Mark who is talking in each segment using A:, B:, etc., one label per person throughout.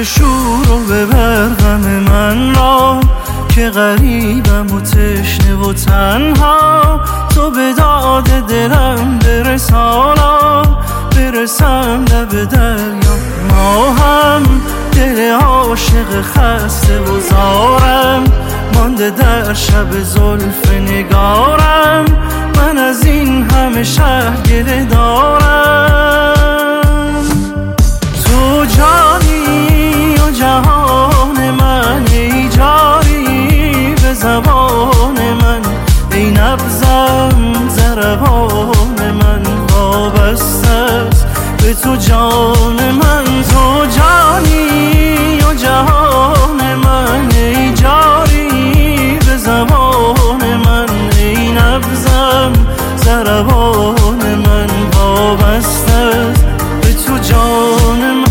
A: شور و ببر غم من را که غریبم و تشنه و تنها. تو به داد دلم برسانا، برسم لب دریا. ما هم دل عاشق خسته و زارم، مانده در شب زلف نگارم. من از این همه شهر گله دارم. تو جانی و جهان من، ای جاری به زبان من، ای نبضم ضربان من وابسته است به تو جان من. تو جانی و جهان من، ای جاری به زبان من، ای نبضم ضربان من وابسته است به تو جان من.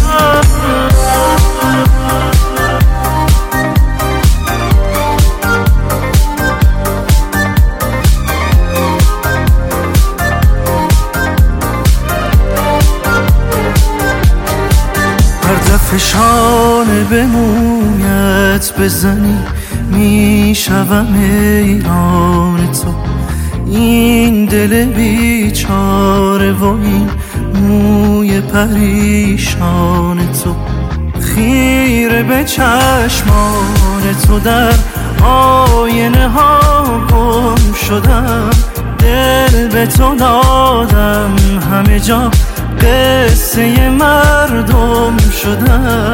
A: فشانه به مویت بزنی میشوم ایران تو. این دل بیچاره و این موی پریشان تو، خیره به چشمان تو در آینه ها گم شدم. دل به تو دادم همه جا قصه مردم شدم.